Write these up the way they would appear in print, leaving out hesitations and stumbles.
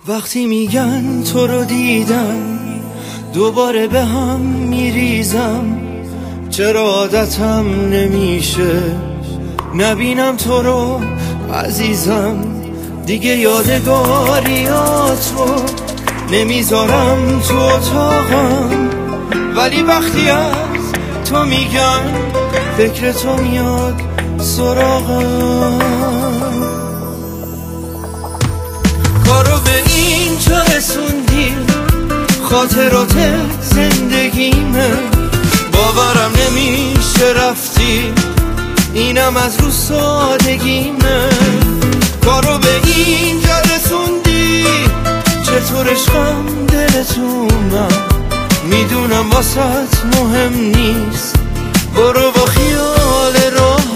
وقتی میگن تو رو دیدم دوباره به هم میریزم، چرا عادتم نمیشه نبینم تو رو عزیزم. دیگه یادگاریاتو نمیذارم تو اتاقم، ولی وقتی از تو میگن فکر تو میاد سراغم. کارو به اینجا رسوندی، خاطرات زندگیمه، باورم نمیشه رفتی، اینم از رو سادگیمه. کارو به اینجا رسوندی، چطور عشقم دلتونم، میدونم واسط مهم نیست، برو با خیال راحت.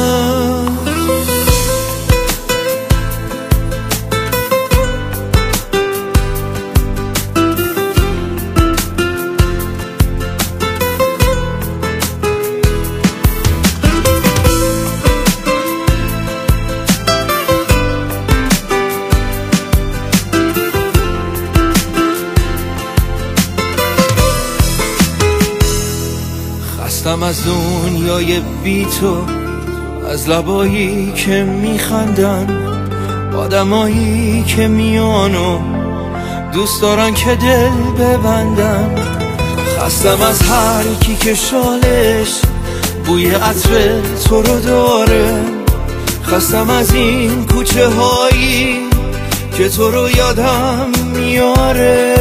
خستم از دنیای بی تو، از لبایی که میخندن، آدمایی که میان و دوست دارن که دل ببندن. خستم از هر کی که شالش بوی عطر تو رو داره، خستم از این کوچه هایی که تو رو یادم میاره.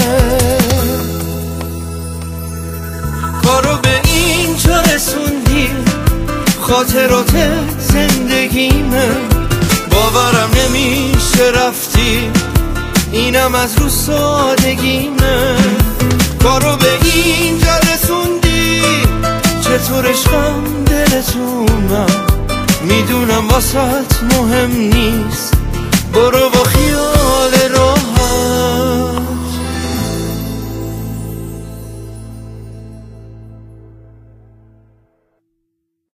کارو به اینجا رسوندی، خاطرات زندگیمه، باورم نمیشه رفتی، اینم از رو سادگیمه. کارو به اینجا رسوندی، چطور عشقم دلتونم، میدونم واسط مهم نیست، برو با خیال